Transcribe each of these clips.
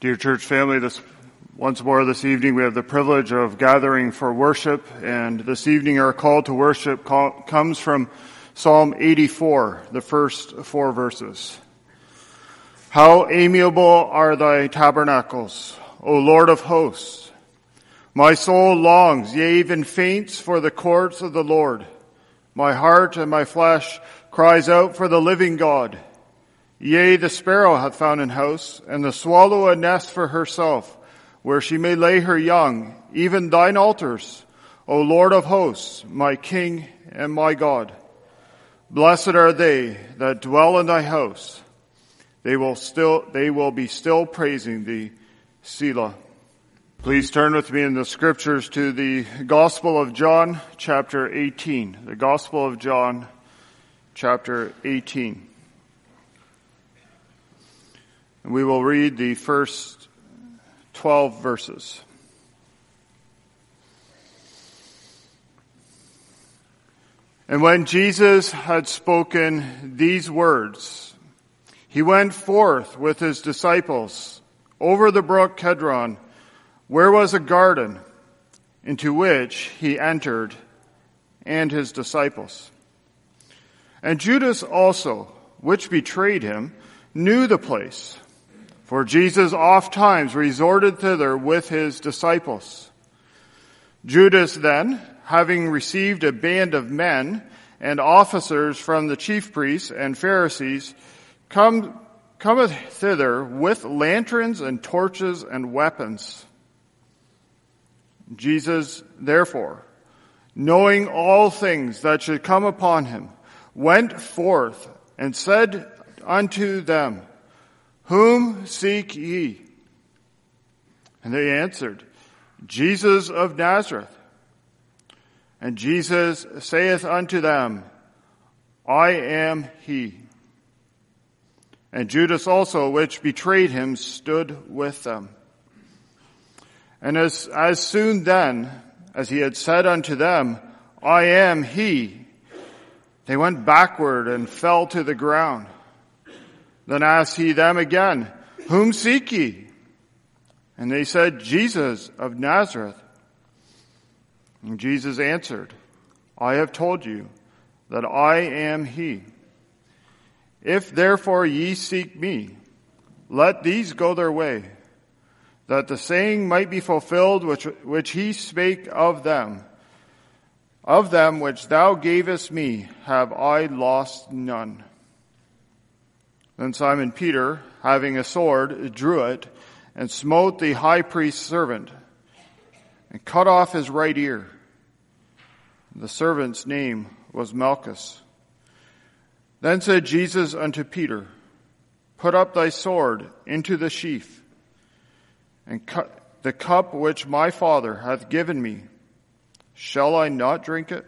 Dear church family, once more this evening we have the privilege of gathering for worship, and this evening our call to worship comes from Psalm 84, the first 4 verses. How amiable are thy tabernacles, O Lord of hosts! My soul longs, yea, even faints for the courts of the Lord. My heart and my flesh cries out for the living God. Yea, the sparrow hath found an house, and the swallow a nest for herself, where she may lay her young, even thine altars, O Lord of hosts, my King and my God. Blessed are they that dwell in thy house. They will be still praising thee. Selah. Please turn with me in the scriptures to the Gospel of John, chapter 18. The Gospel of John, chapter 18. And we will read the first 12 verses. And when Jesus had spoken these words, he went forth with his disciples over the brook Kedron, where was a garden, into which he entered, and his disciples. And Judas also, which betrayed him, knew the place, for Jesus oft times resorted thither with his disciples. Judas then, having received a band of men and officers from the chief priests and Pharisees, cometh thither with lanterns and torches and weapons. Jesus, therefore, knowing all things that should come upon him, went forth and said unto them, Whom seek ye? And they answered, Jesus of Nazareth. And Jesus saith unto them, I am he. And Judas also, which betrayed him, stood with them. And as soon then as he had said unto them, I am he, they went backward and fell to the ground. Then asked he them again, Whom seek ye? And they said, Jesus of Nazareth. And Jesus answered, I have told you that I am he. If therefore ye seek me, let these go their way, that the saying might be fulfilled which he spake of them. Of them which thou gavest me have I lost none. Then Simon Peter, having a sword, drew it, and smote the high priest's servant, and cut off his right ear. The servant's name was Malchus. Then said Jesus unto Peter, Put up thy sword into the sheath, and cut the cup which my Father hath given me. Shall I not drink it?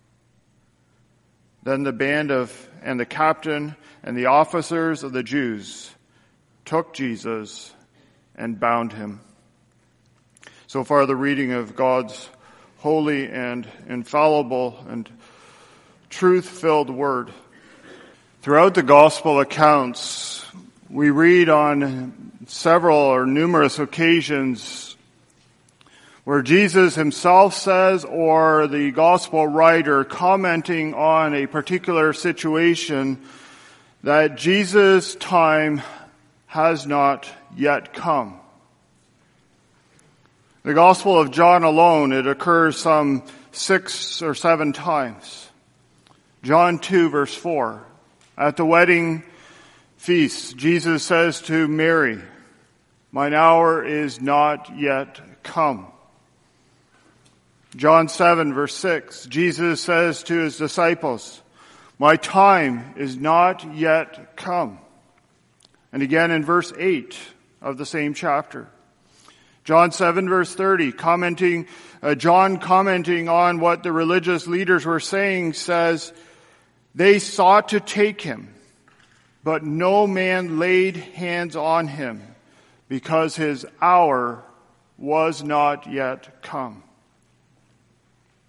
Then the band and the captain and the officers of the Jews took Jesus and bound him. So far the reading of God's holy and infallible and truth-filled word. Throughout the gospel accounts, we read on several or numerous occasions where Jesus himself says, or the gospel writer commenting on a particular situation, that Jesus' time has not yet come. The Gospel of John alone, it occurs some 6 or 7 times. John 2 verse 4. At the wedding feast, Jesus says to Mary, Mine hour is not yet come. John 7 verse 6, Jesus says to his disciples, My time is not yet come. And again in verse 8 of the same chapter. John 7 verse 30, John commenting on what the religious leaders were saying, says, They sought to take him, but no man laid hands on him, because his hour was not yet come.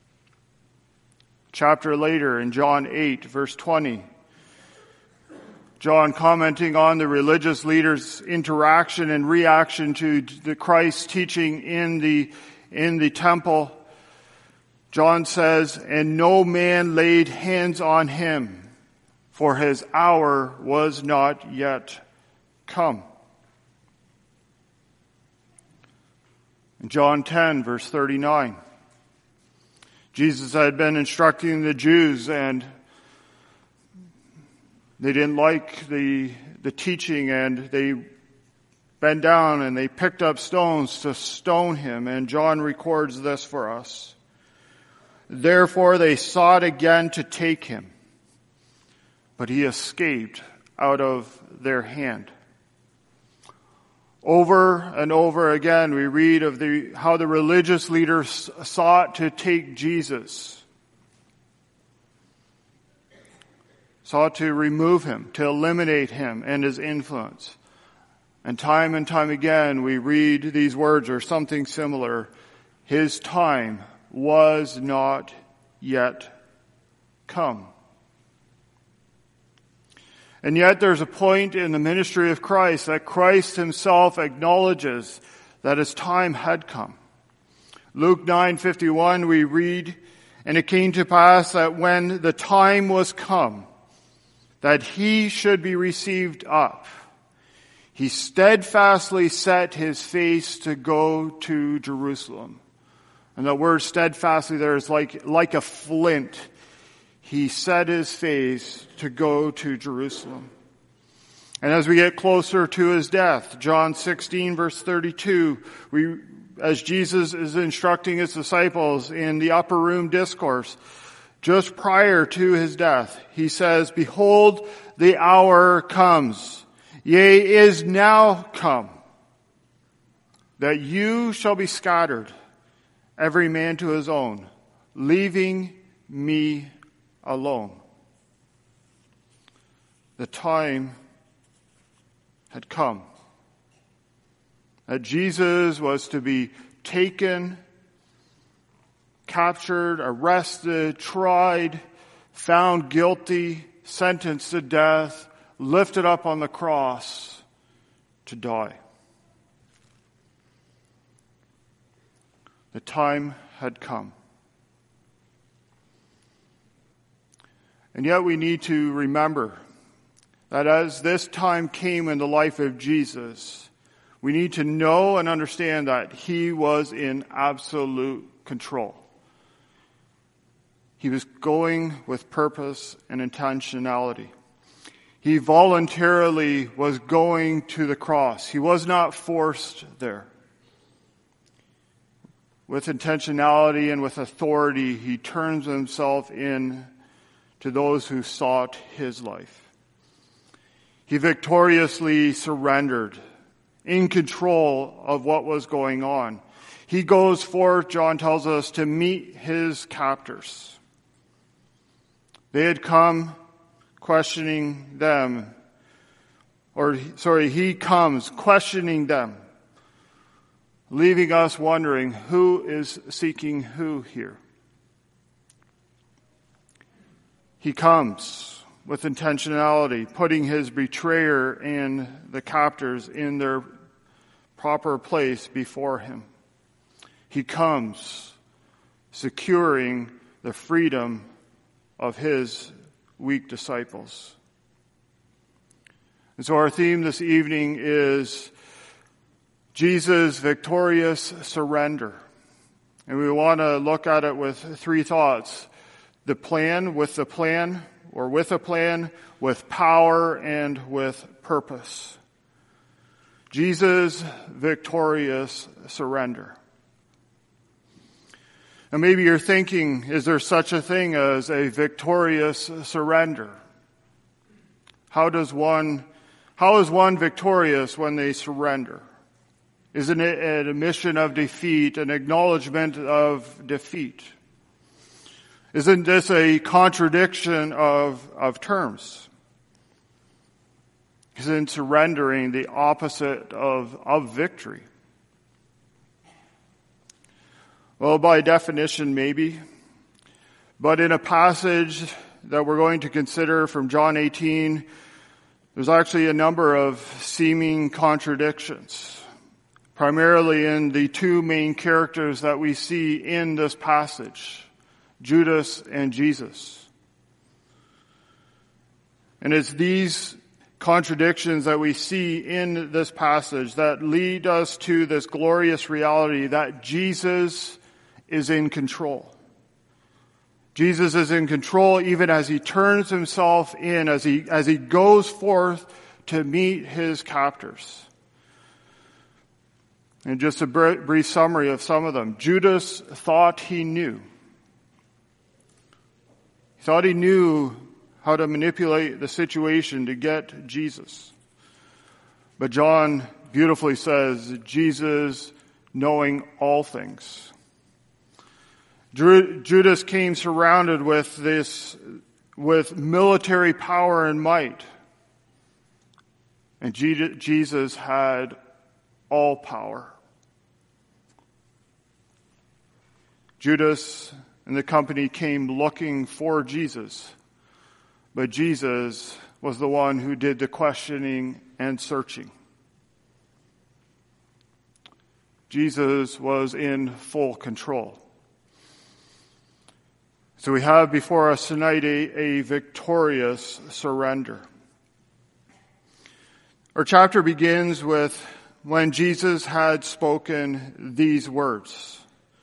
Chapter later in John 8 verse 20, John, commenting on the religious leaders' interaction and reaction to the Christ's teaching in the temple, John says, "And no man laid hands on him, for his hour was not yet come." In John 10, verse 39, Jesus had been instructing the Jews, and they didn't like the teaching, and they bent down and they picked up stones to stone him. And John records this for us. "Therefore they sought again to take him, but he escaped out of their hand." Over and over again we read of how the religious leaders sought to take Jesus, sought to remove him, to eliminate him and his influence. And time again we read these words or something similar. His time was not yet come. And yet there's a point in the ministry of Christ that Christ himself acknowledges that his time had come. Luke 9:51 we read, "And it came to pass that when the time was come that he should be received up, he steadfastly set his face to go to Jerusalem." And the word steadfastly there is like a flint. He set his face to go to Jerusalem. And as we get closer to his death, John 16 verse 32, as Jesus is instructing his disciples in the upper room discourse, just prior to his death, he says, "Behold, the hour comes, yea, is now come, that you shall be scattered, every man to his own, leaving me alone." The time had come that Jesus was to be taken, captured, arrested, tried, found guilty, sentenced to death, lifted up on the cross to die. The time had come. And yet we need to remember that as this time came in the life of Jesus, we need to know and understand that he was in absolute control. He was going with purpose and intentionality. He voluntarily was going to the cross. He was not forced there. With intentionality and with authority, he turns himself in to those who sought his life. He victoriously surrendered, in control of what was going on. He goes forth, John tells us, to meet his captors. They had come questioning them, he comes questioning them, leaving us wondering who is seeking who here. He comes with intentionality, putting his betrayer and the captors in their proper place before him. He comes securing the freedom of his weak disciples. And so our theme this evening is Jesus' victorious surrender. And we want to look at it with three thoughts. The plan, with a plan, with power, and with purpose. Jesus' victorious surrender. And maybe you're thinking, is there such a thing as a victorious surrender? How is one victorious when they surrender? Isn't it an admission of defeat, an acknowledgement of defeat? Isn't this a contradiction of terms? Isn't surrendering the opposite of victory? Well, by definition, maybe. But in a passage that we're going to consider from John 18, There's actually a number of seeming contradictions, primarily in the two main characters that we see in this passage, Judas and Jesus. And it's these contradictions that we see in this passage that lead us to this glorious reality that Jesus is in control. Jesus is in control even as he turns himself in, as he goes forth to meet his captors. And just a brief summary of some of them. Judas thought he knew. He thought he knew how to manipulate the situation to get Jesus. But John beautifully says, Jesus knowing all things. Judas came surrounded with military power and might. And Jesus had all power. Judas and the company came looking for Jesus, but Jesus was the one who did the questioning and searching. Jesus was in full control. So we have before us tonight a victorious surrender. Our chapter begins with when Jesus had spoken these words.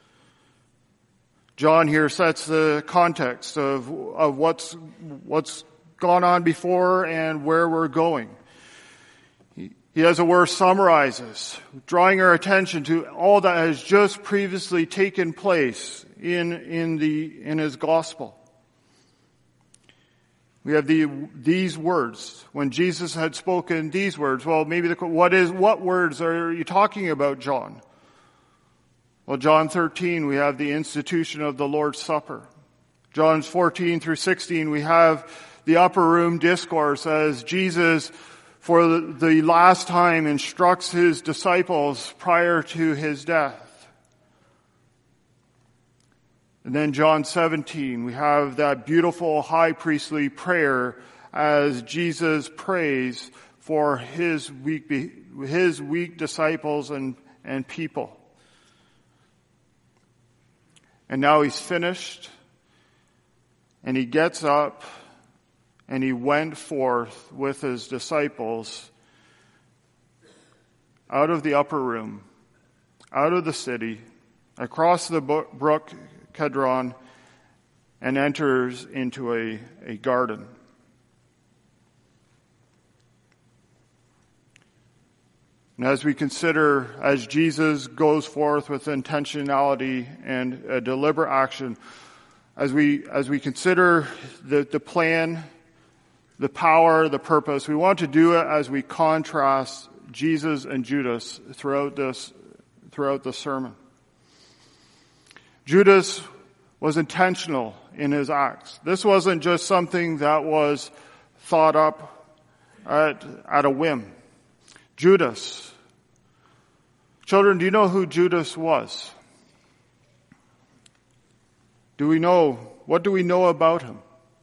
John here sets the context of what's gone on before and where we're going. He, as it were, summarizes, drawing our attention to all that has just previously taken place in his gospel. We have these words. When Jesus had spoken these words, well, maybe what words are you talking about, John? Well, John 13, we have the institution of the Lord's Supper. John 14 through 16, we have the upper room discourse as Jesus, for the last time, instructs his disciples prior to his death. And then John 17, we have that beautiful high priestly prayer as Jesus prays for his weak disciples and people. And now he's finished, and he gets up, and he went forth with his disciples out of the upper room, out of the city, across the brook Kedron, and enters into a garden. And as we consider, as Jesus goes forth with intentionality and a deliberate action, as we consider the plan, the power, the purpose, we want to do it as we contrast Jesus and Judas throughout the sermon. Judas was intentional in his acts. This wasn't just something that was thought up at a whim. Judas. Children, do you know who Judas was? What do we know about him?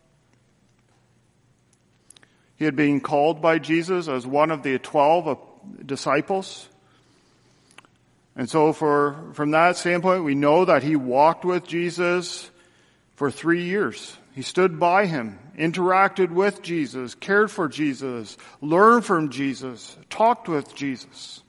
He had been called by Jesus as one of the 12 disciples. And so from that standpoint, we know that he walked with Jesus for 3 years. He stood by him, interacted with Jesus, cared for Jesus, learned from Jesus, talked with Jesus.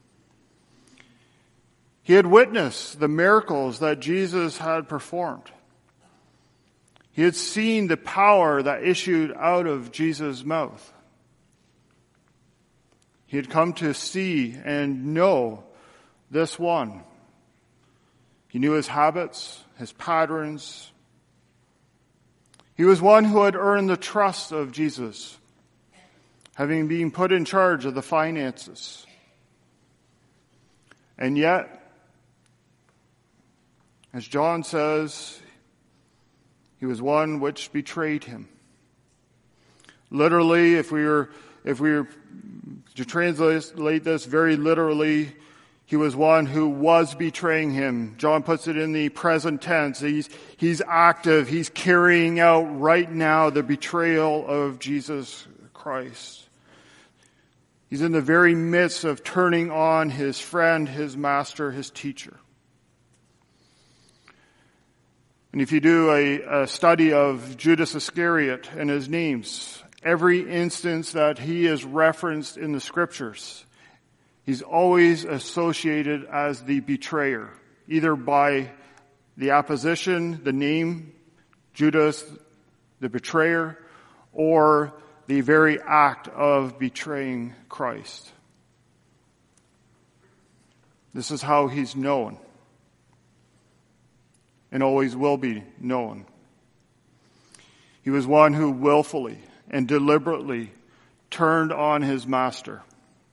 He had witnessed the miracles that Jesus had performed. He had seen the power that issued out of Jesus' mouth. He had come to see and know this one. He knew his habits, his patterns. He was one who had earned the trust of Jesus, having been put in charge of the finances. And yet, as John says, he was one which betrayed him. Literally, if we were to translate this very literally, he was one who was betraying him. John puts it in the present tense. He's active. He's carrying out right now the betrayal of Jesus Christ. He's in the very midst of turning on his friend, his master, his teacher. And if you do a study of Judas Iscariot and his names, every instance that he is referenced in the scriptures, he's always associated as the betrayer, either by the apposition, the name, Judas, the betrayer, or the very act of betraying Christ. This is how he's known and always will be known. He was one who willfully and deliberately turned on his master.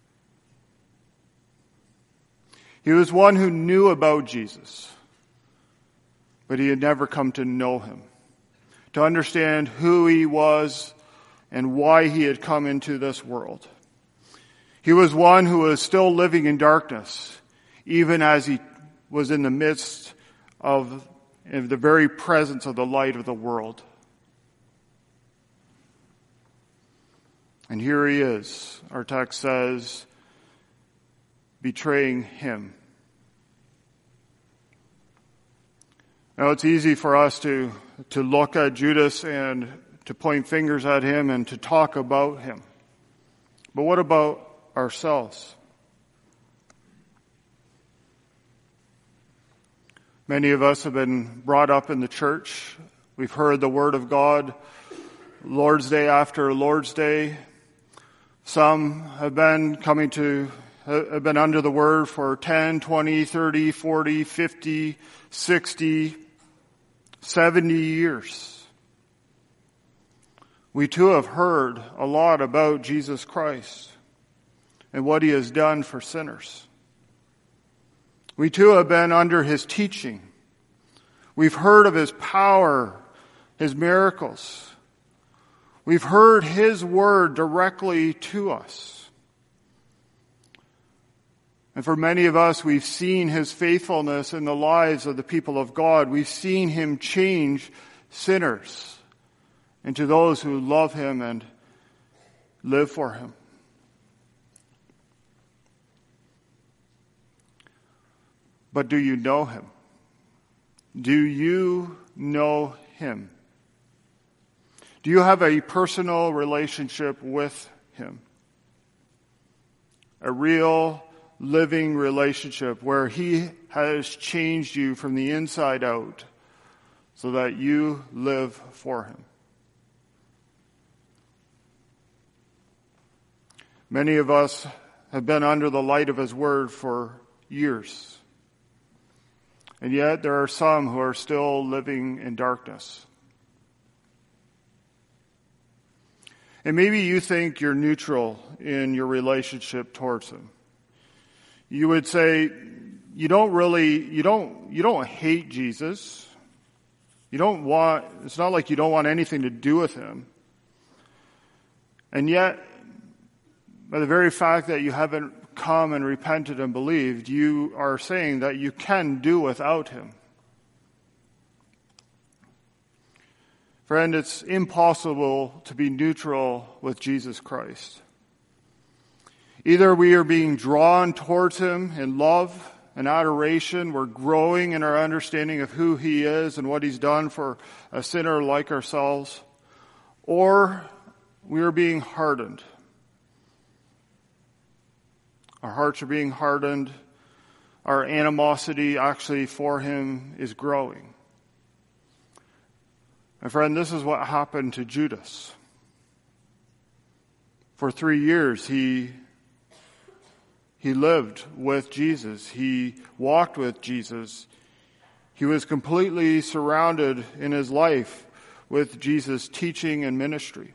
He was one who knew about Jesus, but he had never come to know him, to understand who he was and why he had come into this world. He was one who was still living in darkness, even as he was in the midst of the very presence of the light of the world. And here he is, our text says, betraying him. Now it's easy for us to look at Judas and to point fingers at him and to talk about him. But what about ourselves? Many of us have been brought up in the church. We've heard the word of God Lord's Day after Lord's Day. Some have been under the word for 10, 20, 30, 40, 50, 60, 70 years. We too have heard a lot about Jesus Christ and what he has done for sinners. We too have been under his teaching. We've heard of his power, his miracles. We've heard his word directly to us. And for many of us, we've seen his faithfulness in the lives of the people of God. We've seen him change sinners into those who love him and live for him. But do you know him? Do you know him? Do you have a personal relationship with him? A real, living relationship where he has changed you from the inside out so that you live for him. Many of us have been under the light of his word for years. And yet there are some who are still living in darkness. And maybe you think you're neutral in your relationship towards him. You would say you don't hate Jesus. It's not like you don't want anything to do with him. And yet, by the very fact that you haven't come and repented and believed, you are saying that you can do without him. Friend, it's impossible to be neutral with Jesus Christ. Either we are being drawn towards him in love and adoration, we're growing in our understanding of who he is and what he's done for a sinner like ourselves, or we are being hardened. Our hearts are being hardened. Our animosity actually for him is growing. My friend, this is what happened to Judas. For 3 years, he lived with Jesus. He walked with Jesus. He was completely surrounded in his life with Jesus' teaching and ministry.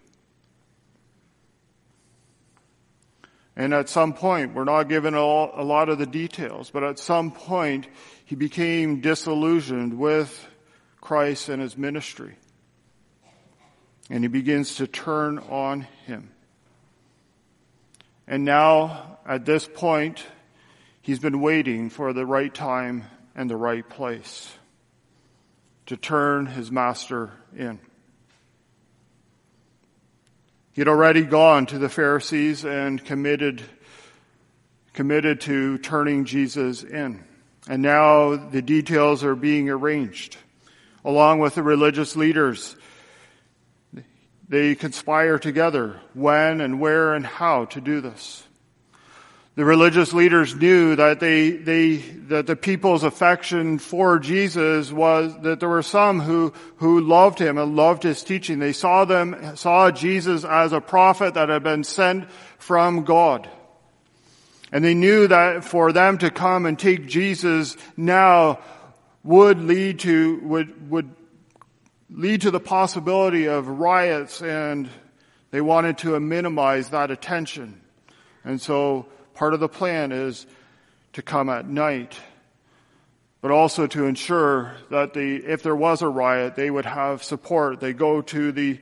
And at some point, we're not given a lot of the details, but at some point, he became disillusioned with Christ and his ministry. And he begins to turn on him. And now, at this point, he's been waiting for the right time and the right place to turn his master in. He had already gone to the Pharisees and committed to turning Jesus in. And now the details are being arranged. Along with the religious leaders, they conspire together when and where and how to do this. The religious leaders knew that that the people's affection for Jesus was that there were some who loved him and loved his teaching. They saw Jesus as a prophet that had been sent from God. And they knew that for them to come and take Jesus now would lead to the possibility of riots, and they wanted to minimize that attention. And so part of the plan is to come at night, but also to ensure that if there was a riot, they would have support. They go to the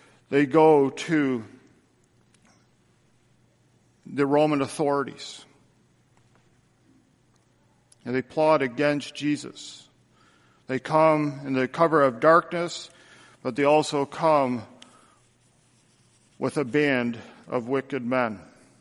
Roman authorities, and they plot against Jesus. They come in the cover of darkness, but they also come with a band of wicked men.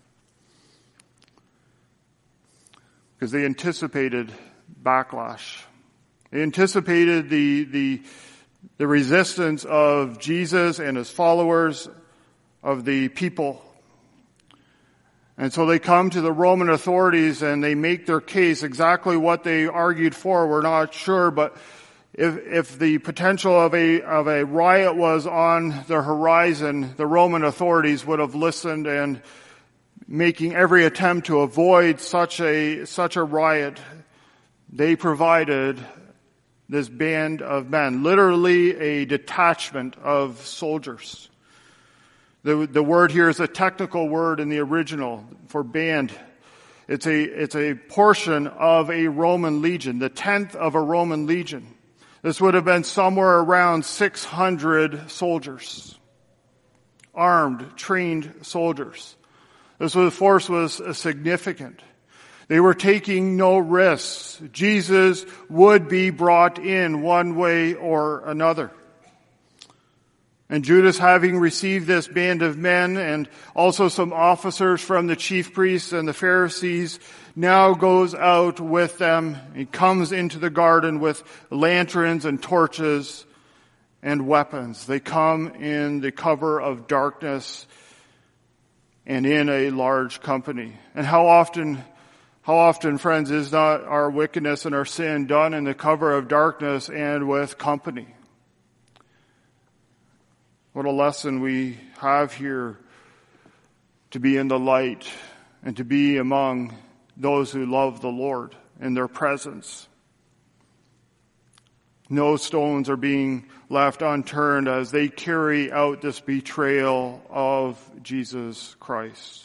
Because they anticipated backlash. They anticipated the resistance of Jesus and his followers, of the people. And so they come to the Roman authorities and they make their case. Exactly what they argued for, we're not sure, but if the potential of a riot was on the horizon, the Roman authorities would have listened, and making every attempt to avoid such a riot, they provided this band of men, literally a detachment of soldiers. The word here is a technical word in the original for band. It's a portion of a Roman legion, the 10th of a Roman legion. This would have been somewhere around 600 soldiers, armed, trained soldiers. This force was significant. They were taking no risks. Jesus would be brought in one way or another. And Judas, having received this band of men and also some officers from the chief priests and the Pharisees, now goes out with them. He comes into the garden with lanterns and torches and weapons. They come in the cover of darkness and in a large company. And how often, friends, is not our wickedness and our sin done in the cover of darkness and with company? What a lesson we have here, to be in the light and to be among those who love the Lord in their presence. No stones are being left unturned as they carry out this betrayal of Jesus Christ.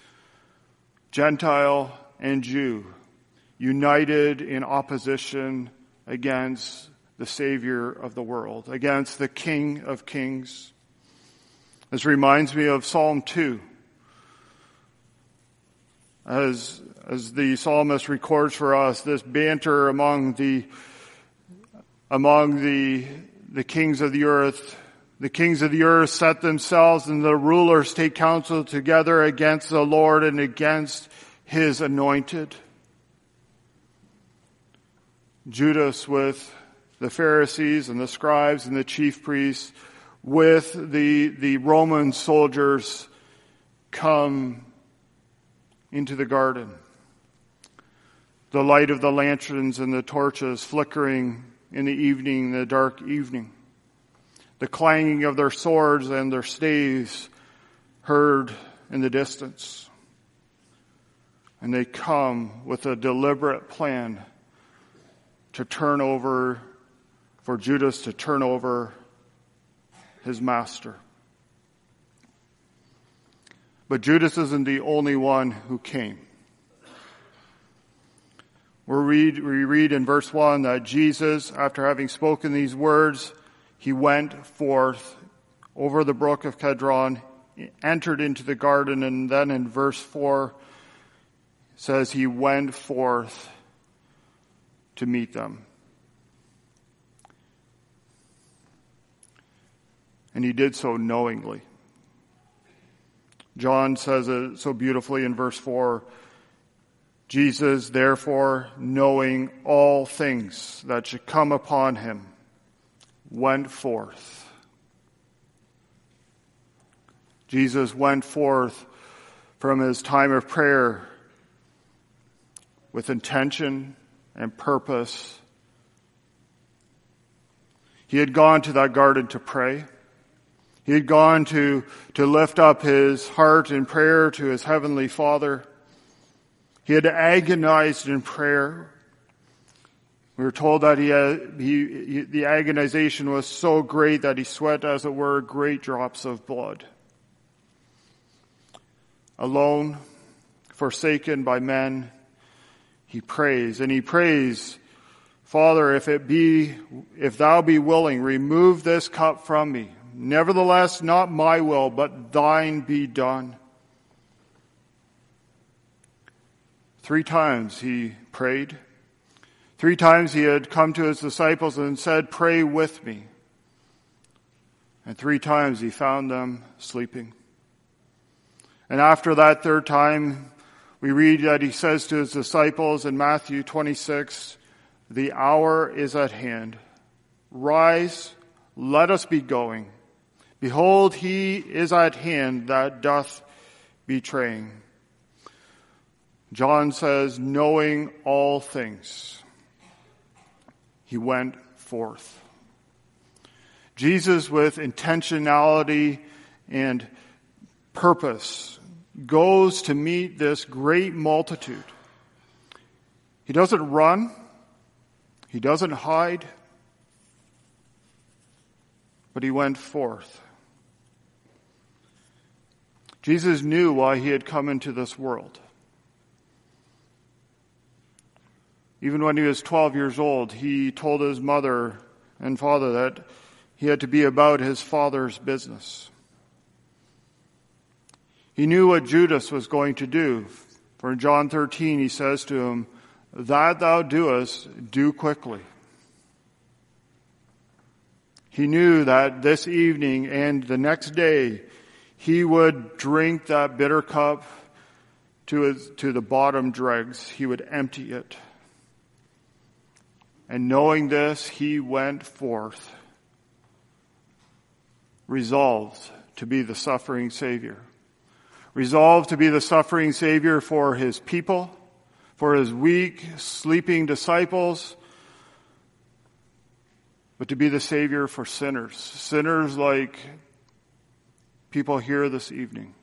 Gentile and Jew, united in opposition against the Savior of the world, against the King of Kings. This reminds me of Psalm 2. As the psalmist records for us, this banter among the kings of the earth. The kings of the earth set themselves, and the rulers take counsel together against the Lord and against his anointed. Judas with the Pharisees and the scribes and the chief priests with the Roman soldiers come into the garden. The light of the lanterns and the torches flickering in the evening, the dark evening. The clanging of their swords and their staves heard in the distance. And they come with a deliberate plan to for Judas to turn over his master. But Judas isn't the only one who came. We read in verse 1 that Jesus, after having spoken these words, he went forth over the brook of Kedron, entered into the garden, and then in verse 4 says he went forth to meet them. And he did so knowingly. John says it so beautifully in verse 4. Jesus, therefore, knowing all things that should come upon him, went forth. Jesus went forth from his time of prayer with intention and purpose. He had gone to that garden to pray. He had gone to lift up his heart in prayer to his heavenly Father. He had agonized in prayer. We were told that the agonization was so great that he sweat, as it were, great drops of blood. Alone, forsaken by men, he prays, and he prays, Father, if thou be willing, remove this cup from me. Nevertheless, not my will, but thine be done. 3 times he prayed. 3 times he had come to his disciples and said, pray with me. And 3 times he found them sleeping. And after that 3rd time, we read that he says to his disciples in Matthew 26, the hour is at hand. Rise, let us be going. Behold, he is at hand that doth betray him. John says, knowing all things, he went forth. Jesus, with intentionality and purpose, goes to meet this great multitude. He doesn't run. He doesn't hide. But he went forth. Jesus knew why he had come into this world. Even when he was 12 years old, he told his mother and father that he had to be about his Father's business. He knew what Judas was going to do. For in John 13, he says to him, that thou doest, do quickly. He knew that this evening and the next day, he would drink that bitter cup to the bottom dregs. He would empty it. And knowing this, he went forth, resolved to be the suffering Savior. Resolved to be the suffering Savior for his people, for his weak, sleeping disciples, but to be the Savior for sinners. Sinners like people here this evening.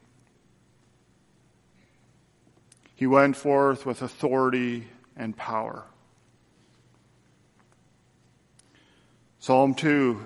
He went forth with authority and power. Psalm 2,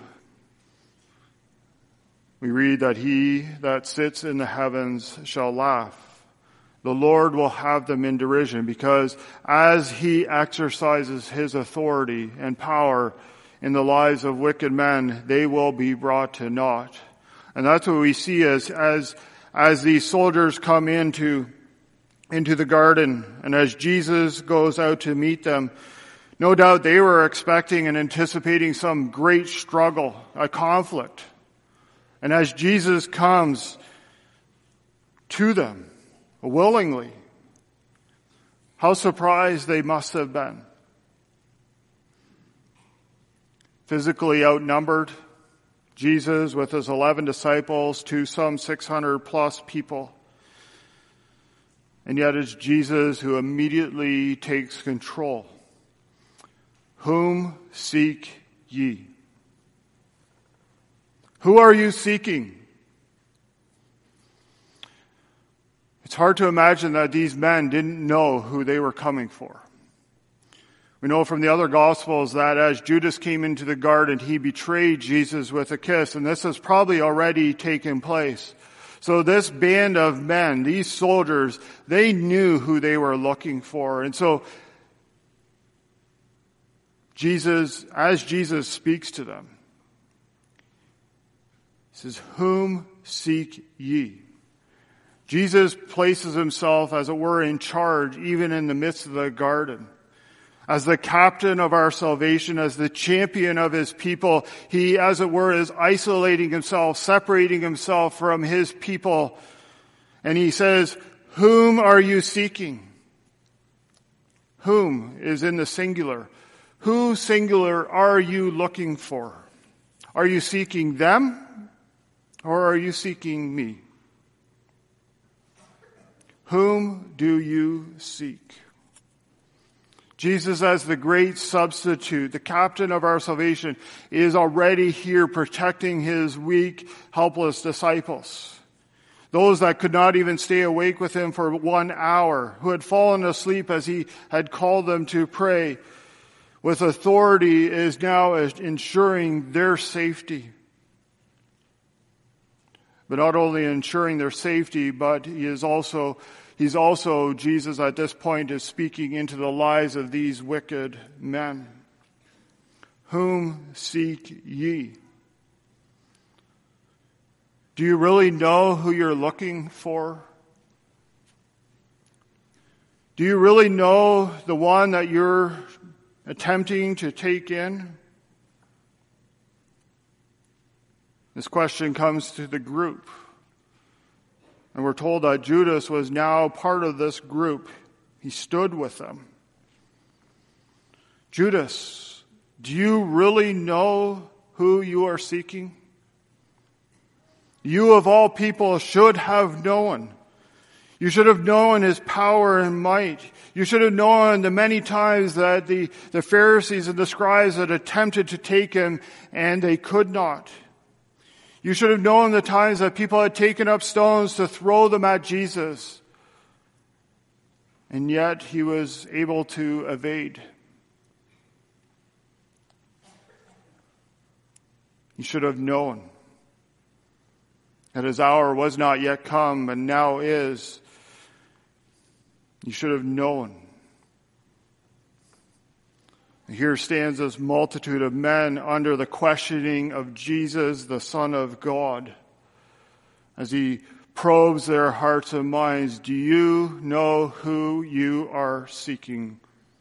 we read that he that sits in the heavens shall laugh. The Lord will have them in derision, because as he exercises his authority and power in the lives of wicked men, they will be brought to naught. And that's what we see as these soldiers come into the garden, and as Jesus goes out to meet them. No doubt they were expecting and anticipating some great struggle, a conflict. And as Jesus comes to them willingly, how surprised they must have been. Physically outnumbered, Jesus with his 11 disciples to some 600 plus people. And yet it's Jesus who immediately takes control. Whom seek ye? Who are you seeking? It's hard to imagine that these men didn't know who they were coming for. We know from the other Gospels that as Judas came into the garden, he betrayed Jesus with a kiss, and this has probably already taken place. So this band of men, these soldiers, they knew who they were looking for. And so as Jesus speaks to them, he says, whom seek ye? Jesus places himself, as it were, in charge, even in the midst of the garden. As the captain of our salvation, as the champion of his people, he, as it were, is isolating himself, separating himself from his people, And he says, whom are you seeking? Whom is in the singular. Who singular are you looking for? Are you seeking them or are you seeking me? Whom do you seek? Jesus, as the great substitute, the captain of our salvation, is already here protecting his weak, helpless disciples. Those that could not even stay awake with him for 1 hour, who had fallen asleep as he had called them to pray, with authority is now ensuring their safety. But not only ensuring their safety, but he's also, Jesus at this point is speaking into the lives of these wicked men. Whom seek ye? Do you really know who you're looking for? Do you really know the one that you're attempting to take in? This question comes to the group. And we're told that Judas was now part of this group. He stood with them. Judas, do you really know who you are seeking? You of all people should have known. You should have known his power and might. You should have known the many times that the Pharisees and the scribes had attempted to take him and they could not. You should have known the times that people had taken up stones to throw them at Jesus. And yet he was able to evade. You should have known that his hour was not yet come and now is. You should have known. Here stands this multitude of men under the questioning of Jesus, the Son of God, as he probes their hearts and minds. Do you know who you are seeking?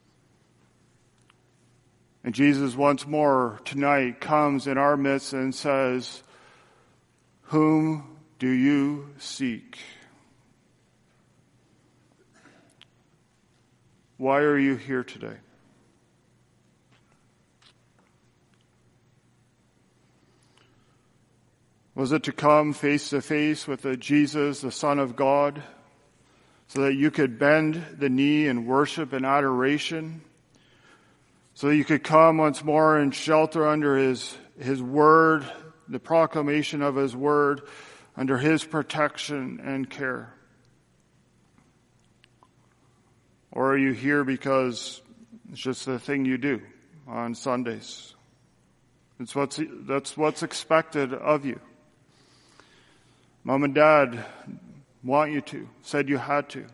And Jesus once more tonight comes in our midst and says, whom do you seek? Why are you here today? Was it to come face to face with the Jesus, the Son of God, so that you could bend the knee in worship and adoration, so that you could come once more and shelter under his word, the proclamation of his word, under his protection and care? Or are you here because it's just the thing you do on Sundays? That's what's expected of you. Mom and Dad want you to, said you had to.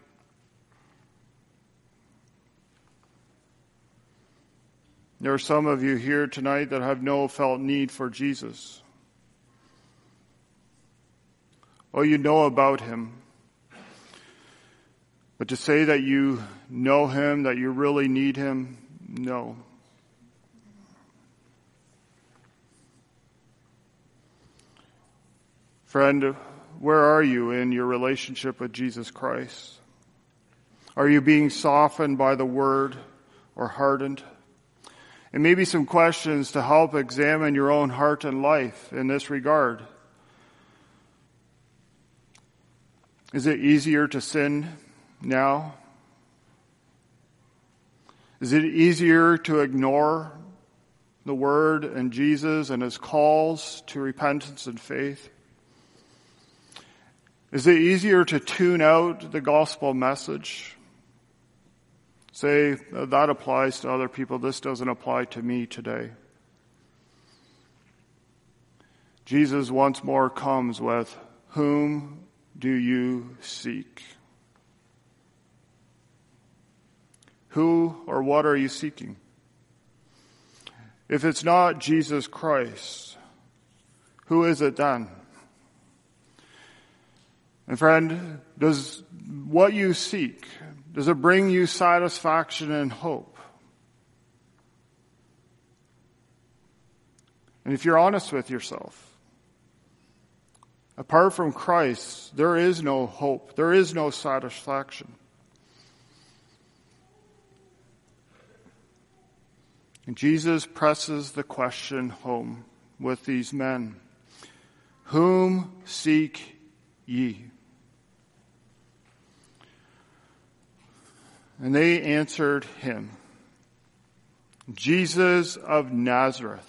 There are some of you here tonight that have no felt need for Jesus. Oh, you know about him. But to say that you know him, that you really need him, no. Friend, where are you in your relationship with Jesus Christ? Are you being softened by the word or hardened? And maybe some questions to help examine your own heart and life in this regard. Is it easier to sin now? Is it easier to ignore the word and Jesus and his calls to repentance and faith? Is it easier to tune out the gospel message? Say, that applies to other people. This doesn't apply to me today. Jesus once more comes with, whom do you seek? Who or what are you seeking? If it's not Jesus Christ, who is it then? And friend, does what you seek, does it bring you satisfaction and hope? And if you're honest with yourself, Apart from Christ, there is no hope. There is no satisfaction. And Jesus presses the question home with these men. Whom seek ye? And they answered him, Jesus of Nazareth.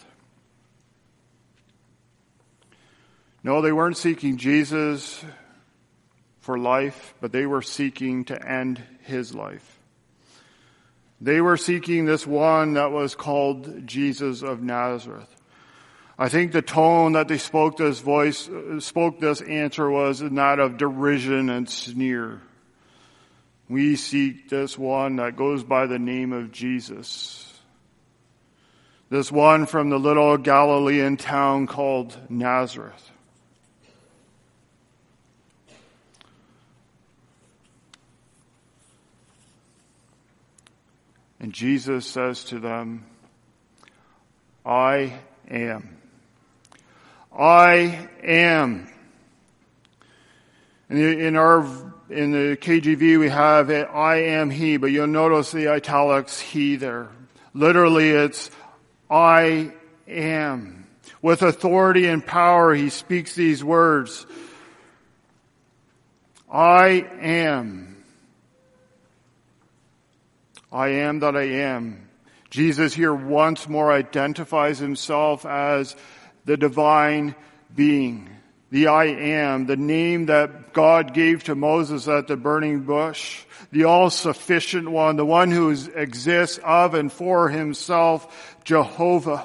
No, they weren't seeking Jesus for life, but they were seeking to end his life. They were seeking this one that was called Jesus of Nazareth. I think the tone that they spoke this answer was that of derision and sneer. We seek this one that goes by the name of Jesus. This one from the little Galilean town called Nazareth. And Jesus says to them, I am. I am. In the KJV we have it, I am he, but you'll notice the italics he there. Literally it's, I am. With authority and power he speaks these words. I am. I am that I am. Jesus here once more identifies himself as the divine being. The I am, the name that God gave to Moses at the burning bush. The all-sufficient one, the one who exists of and for himself, Jehovah.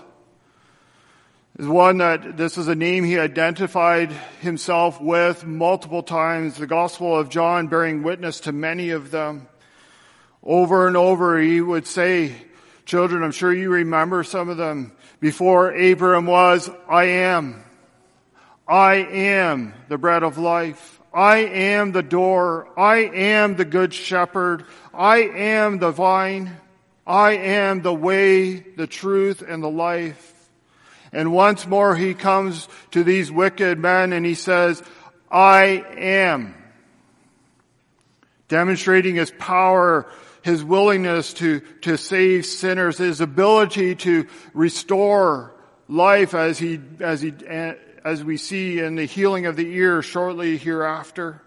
This is a name he identified himself with multiple times. The Gospel of John bearing witness to many of them. Over and over he would say, children, I'm sure you remember some of them. Before Abraham was, I am. I am the bread of life. I am the door. I am the good shepherd. I am the vine. I am the way, the truth, and the life. And once more he comes to these wicked men and he says, I am. Demonstrating his power, his willingness to save sinners, his ability to restore life as we see in the healing of the ear shortly hereafter.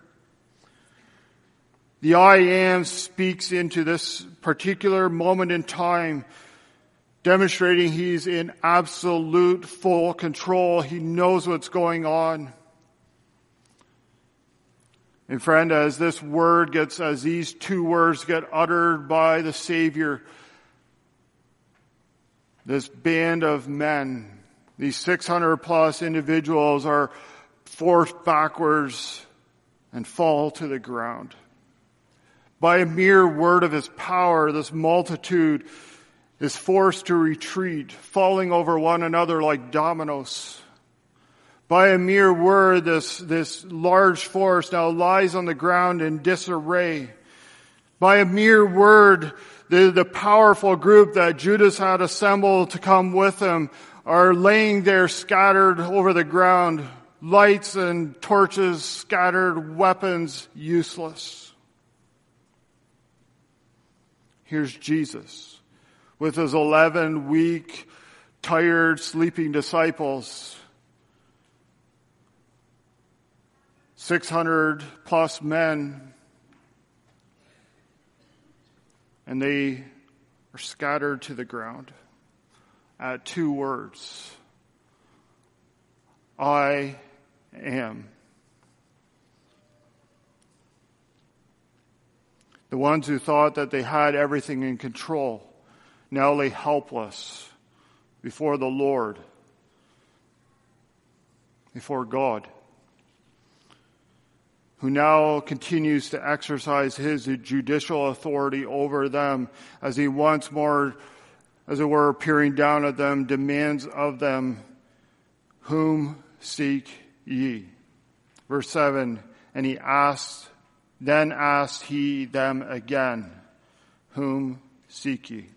The I am speaks into this particular moment in time, demonstrating he's in absolute full control. He knows what's going on. And friend, as these two words get uttered by the Savior, this band of men, these 600 plus individuals are forced backwards and fall to the ground. By a mere word of his power, this multitude is forced to retreat, falling over one another like dominoes. By a mere word, this large force now lies on the ground in disarray. By a mere word, the powerful group that Judas had assembled to come with him are laying there scattered over the ground. Lights and torches scattered, weapons useless. Here's Jesus with his 11 weak, tired, sleeping disciples. 600 plus men, and they are scattered to the ground at two words. I am. The ones who thought that they had everything in control now lay helpless before the Lord, before God, who now continues to exercise his judicial authority over them as he once more, as it were, peering down at them, demands of them, whom seek ye? Verse 7, and then asked he them again, whom seek ye?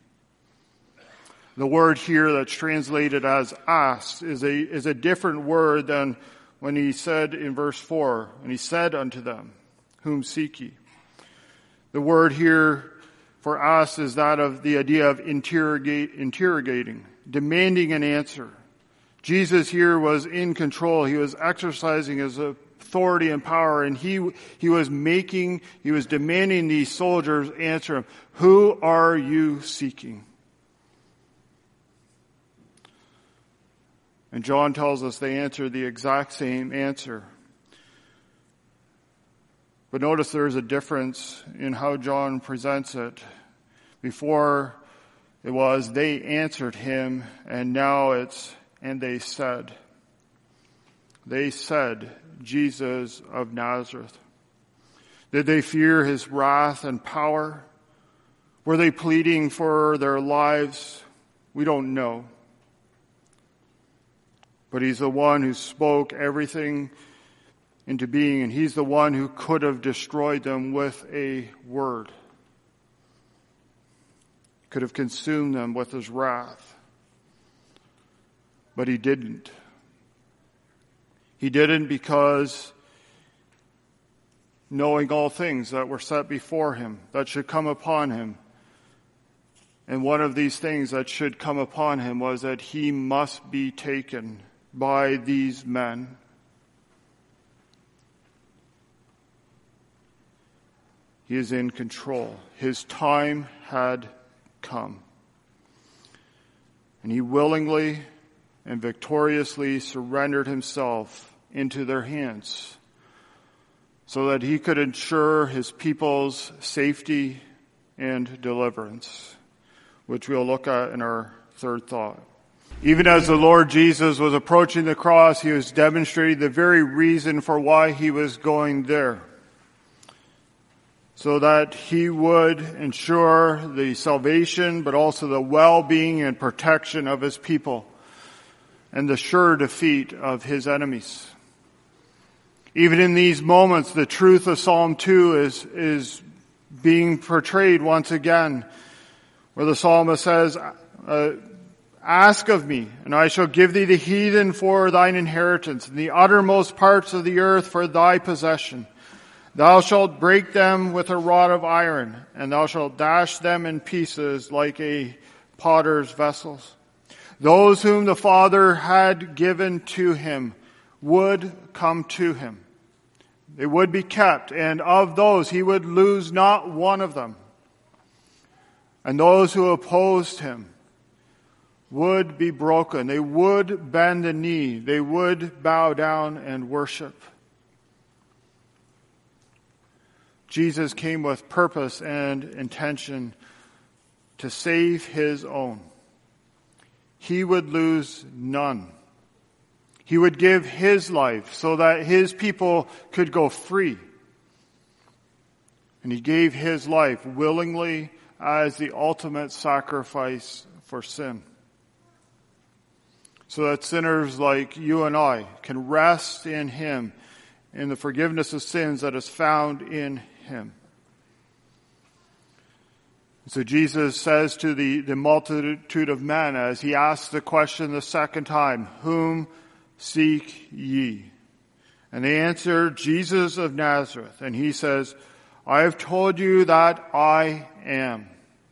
The word here that's translated as asked is a different word than when he said in verse 4, and he said unto them, whom seek ye? The word here for us is that of the idea of interrogating, demanding an answer. Jesus here was in control. He was exercising his authority and power, and he was demanding these soldiers answer him. Who are you seeking? And John tells us they answered the exact same answer. But notice there is a difference in how John presents it. Before it was, they answered him, and now it's, and they said. They said, Jesus of Nazareth. Did they fear his wrath and power? Were they pleading for their lives? We don't know. But he's the one who spoke everything into being, and he's the one who could have destroyed them with a word. Could have consumed them with his wrath. But he didn't. He didn't because knowing all things that were set before him, that should come upon him. And one of these things that should come upon him was that he must be taken by these men. He is in control. His time had come. And he willingly and victoriously surrendered himself into their hands so that he could ensure his people's safety and deliverance, which we'll look at in our third thought. Even as the Lord Jesus was approaching the cross, he was demonstrating the very reason for why he was going there, so that he would ensure the salvation, but also the well-being and protection of his people, and the sure defeat of his enemies. Even in these moments, the truth of Psalm 2 is being portrayed once again, where the psalmist says, ask of me, and I shall give thee the heathen for thine inheritance, and the uttermost parts of the earth for thy possession. Thou shalt break them with a rod of iron, and thou shalt dash them in pieces like a potter's vessels. Those whom the Father had given to him would come to him. They would be kept, and of those he would lose not one of them. And those who opposed him would be broken. They would bend the knee. They would bow down and worship. Jesus came with purpose and intention to save his own. He would lose none. He would give his life so that his people could go free. And he gave his life willingly as the ultimate sacrifice for sin, so that sinners like you and I can rest in him, in the forgiveness of sins that is found in him. So Jesus says to the multitude of men, as he asks the question the second time, whom seek ye? And they answer, Jesus of Nazareth. And he says, I have told you that I am.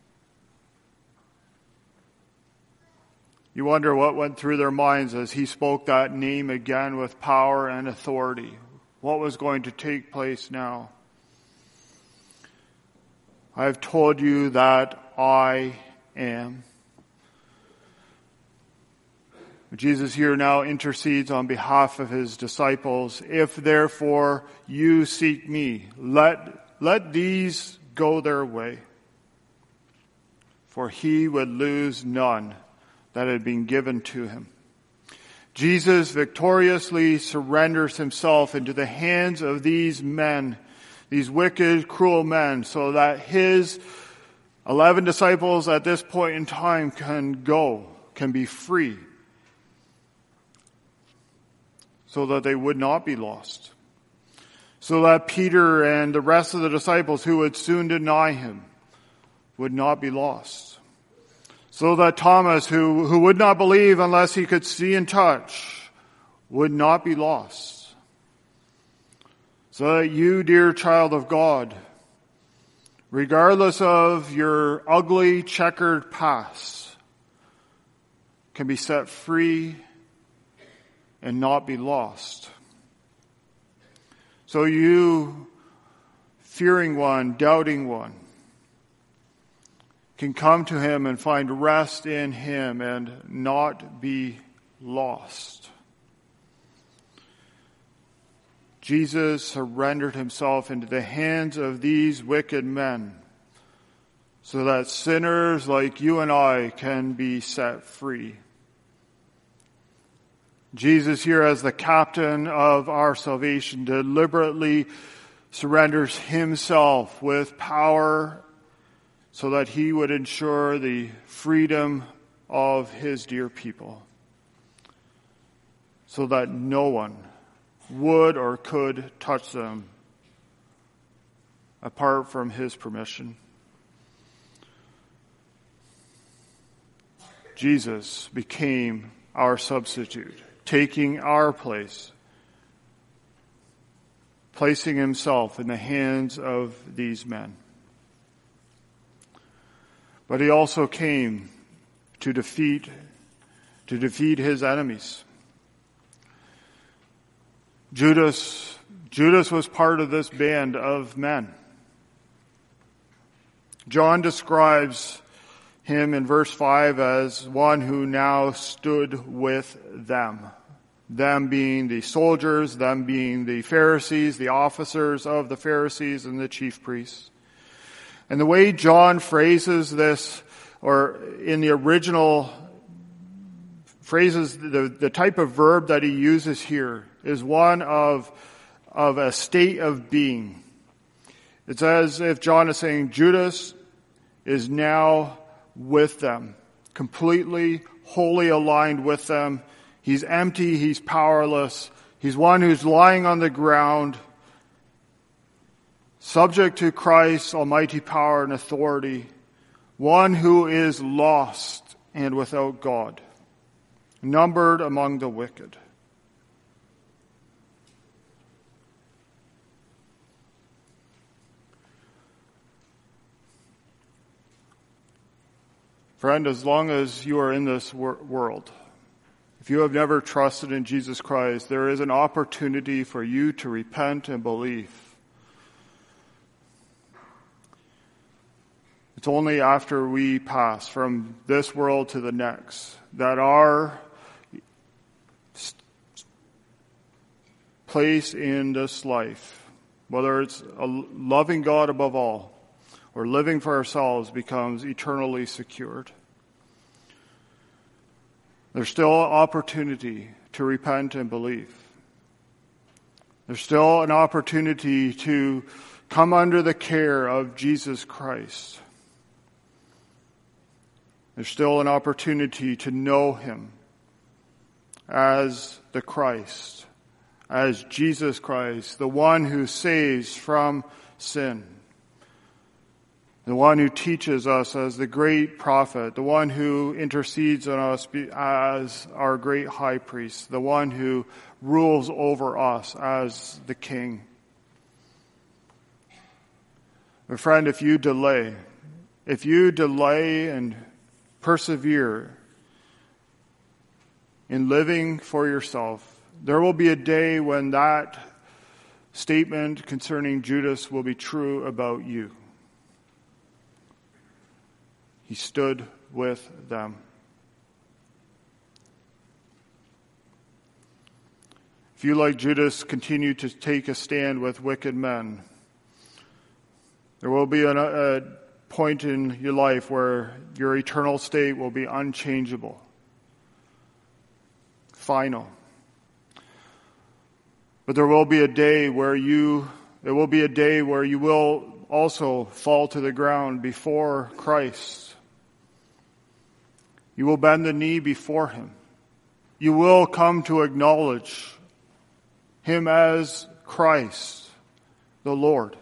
You wonder what went through their minds as he spoke that name again with power and authority. What was going to take place now? I have told you that I am. Jesus here now intercedes on behalf of his disciples. If therefore you seek me, let these go their way. For he would lose none that had been given to him. Jesus victoriously surrenders himself into the hands of these men, these wicked, cruel men, so that his 11 disciples at this point in time can be free, so that they would not be lost. So that Peter and the rest of the disciples who would soon deny him would not be lost. So that Thomas, who would not believe unless he could see and touch, would not be lost. So that you, dear child of God, regardless of your ugly, checkered past, can be set free and not be lost. So you, fearing one, doubting one, can come to him and find rest in him and not be lost. Jesus surrendered himself into the hands of these wicked men so that sinners like you and I can be set free. Jesus here, as the captain of our salvation, deliberately surrenders himself with power so that he would ensure the freedom of his dear people, so that no one would or could touch them apart from his permission. Jesus became our substitute, taking our place, placing himself in the hands of these men. But he also came to defeat his enemies. Judas was part of this band of men. John describes him in verse 5 as one who now stood with them. Them being the soldiers, them being the Pharisees, the officers of the Pharisees and the chief priests. And the way John phrases this, or in the original phrases, the type of verb that he uses here is one of a state of being. It's as if John is saying Judas is now with them, completely, wholly aligned with them. He's empty, he's powerless. He's one who's lying on the ground, subject to Christ's almighty power and authority, one who is lost and without God, numbered among the wicked. Friend, as long as you are in this world, if you have never trusted in Jesus Christ, there is an opportunity for you to repent and believe. It's only after we pass from this world to the next that our place in this life, whether it's loving God above all or living for ourselves, becomes eternally secured. There's still opportunity to repent and believe. There's still an opportunity to come under the care of Jesus Christ. There's still an opportunity to know him as the Christ, as Jesus Christ, the one who saves from sin, the one who teaches us as the great prophet, the one who intercedes on us as our great high priest, the one who rules over us as the king. My friend, if you delay and persevere in living for yourself, there will be a day when that statement concerning Judas will be true about you. He stood with them. If you, like Judas, continue to take a stand with wicked men, there will be a point in your life where your eternal state will be unchangeable, final. But there will be a day where you will also fall to the ground before Christ. You will bend the knee before him. You will come to acknowledge him as Christ, the Lord.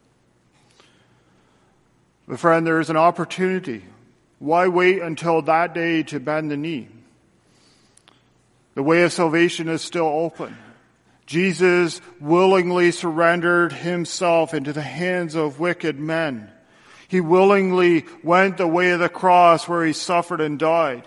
But friend, there is an opportunity. Why wait until that day to bend the knee? The way of salvation is still open. Jesus willingly surrendered himself into the hands of wicked men. He willingly went the way of the cross where he suffered and died.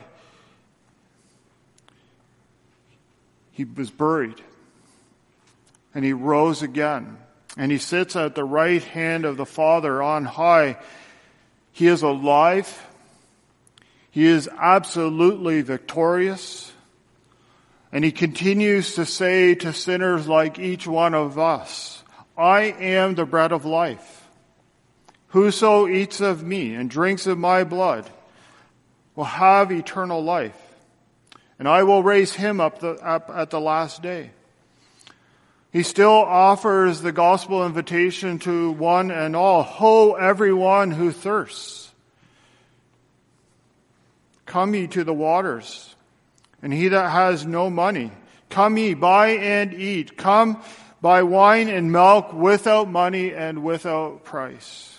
He was buried. And he rose again. And he sits at the right hand of the Father on high. He is alive. He is absolutely victorious. And he continues to say to sinners like each one of us, I am the bread of life. Whoso eats of me and drinks of my blood will have eternal life. And I will raise him up at the last day. He still offers the gospel invitation to one and all. Ho, everyone who thirsts. Come ye to the waters. And he that has no money, come ye, buy and eat. Come, buy wine and milk without money and without price.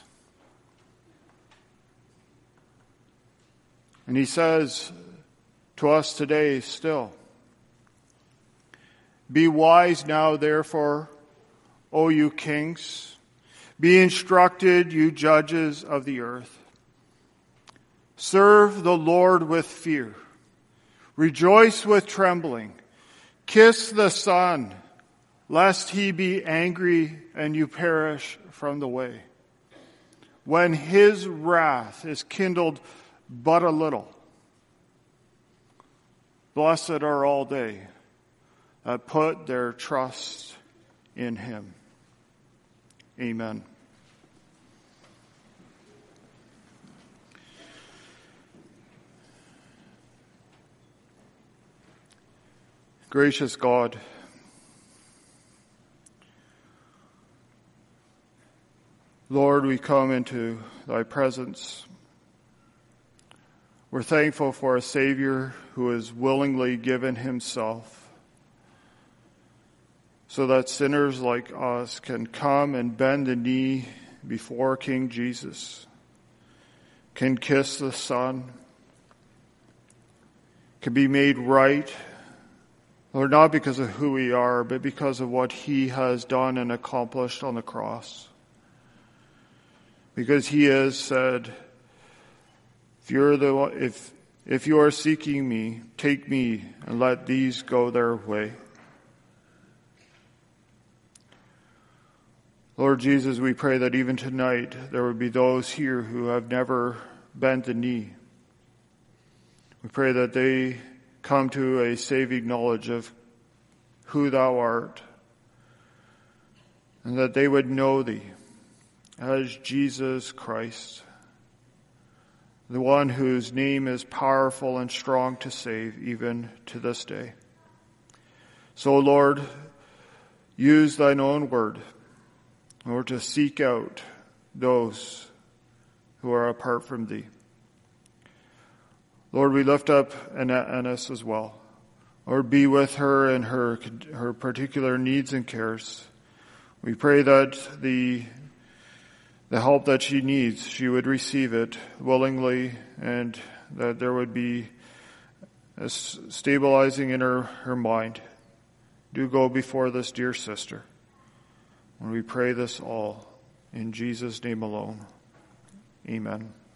And he says to us today still, be wise now, therefore, O you kings. Be instructed, you judges of the earth. Serve the Lord with fear. Rejoice with trembling. Kiss the Son, lest he be angry and you perish from the way. When his wrath is kindled but a little. Blessed are all they that put their trust in him. Amen. Gracious God, Lord, we come into thy presence. We're thankful for a Savior who has willingly given himself so that sinners like us can come and bend the knee before King Jesus, can kiss the Son, can be made right, Lord, not because of who we are, but because of what he has done and accomplished on the cross. Because he has said, if you are seeking me, take me and let these go their way. Lord Jesus, we pray that even tonight there would be those here who have never bent the knee. We pray that they come to a saving knowledge of who thou art, and that they would know thee as Jesus Christ, the one whose name is powerful and strong to save even to this day. So, Lord, use thine own word, Lord, to seek out those who are apart from thee. Lord, we lift up Annette Ennis as well. Lord, be with her and her particular needs and cares. We pray that the help that she needs, she would receive it willingly, and that there would be a stabilizing in her mind. Do go before this dear sister. And we pray this all in Jesus' name alone. Amen.